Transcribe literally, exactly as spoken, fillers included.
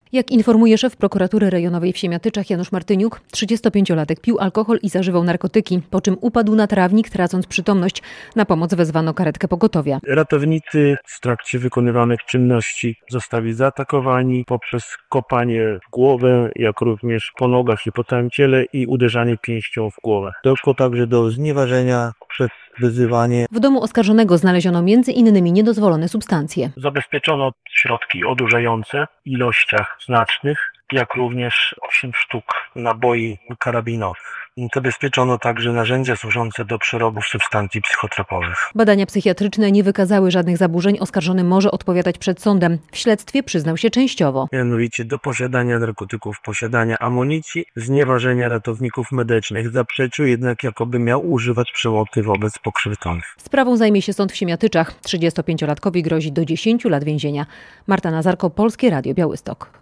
Jak informuje szef prokuratury rejonowej w Siemiatyczach Janusz Martyniuk, trzydziestopięciolatek pił alkohol i zażywał narkotyki, po czym upadł na trawnik, tracąc przytomność. Na pomoc wezwano karetkę pogotowia. Ratownicy w trakcie wykonywanych czynności zostali zaatakowani poprzez kopanie w głowę, jak również po nogach i po całym ciele i uderzanie pięścią w głowę. Doszło także do znieważenia przez wyzywanie. W domu oskarżonego znaleziono między innymi niedozwolone substancje. Zabezpieczono środki odurzające w ilościach znacznych, jak również osiem sztuk naboi karabinowych. Zabezpieczono także narzędzia służące do przerobu substancji psychotropowych. Badania psychiatryczne nie wykazały żadnych zaburzeń. Oskarżony może odpowiadać przed sądem. W śledztwie przyznał się częściowo. Mianowicie do posiadania narkotyków, posiadania amunicji, znieważenia ratowników medycznych. Zaprzeczył jednak, jakoby miał używać przemocy wobec pokrzywdzonych. Sprawą zajmie się sąd w Siemiatyczach. trzydziestopięciolatkowi grozi do dziesięciu lat więzienia. Marta Nazarko, Polskie Radio Białystok.